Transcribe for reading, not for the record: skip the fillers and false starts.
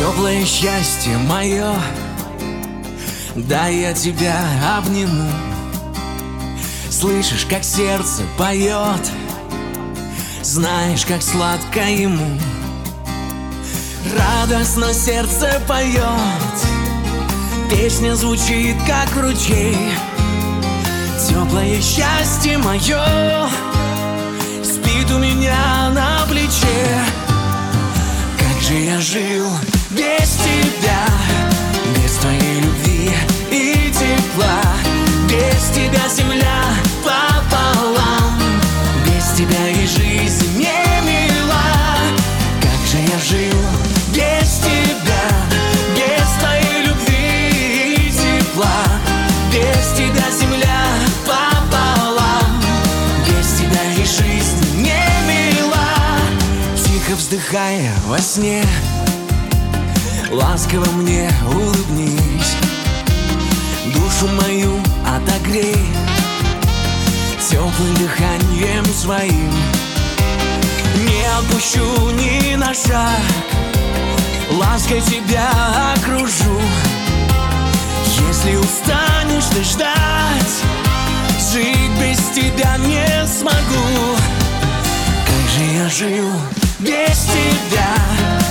Теплое счастье мое, дай я тебя обниму. Слышишь, как сердце поет, знаешь, как сладко ему. Радостно сердце поет, песня звучит, как ручей. Теплое счастье мое спит у меня на плече. Как же я жил без тебя, без твоей любви и тепла. Без тебя земля пополам, без тебя и жизнь не мила. Как же я жил без тебя, без твоей любви и тепла. Без тебя земля пополам, без тебя и жизнь не мила. Тихо вздыхая во сне, ласково мне улыбнись, душу мою отогрей теплым дыханием своим. Не отпущу ни на шаг, лаской тебя окружу. Если устанешь ты ждать, жить без тебя не смогу. Как же я жил без тебя,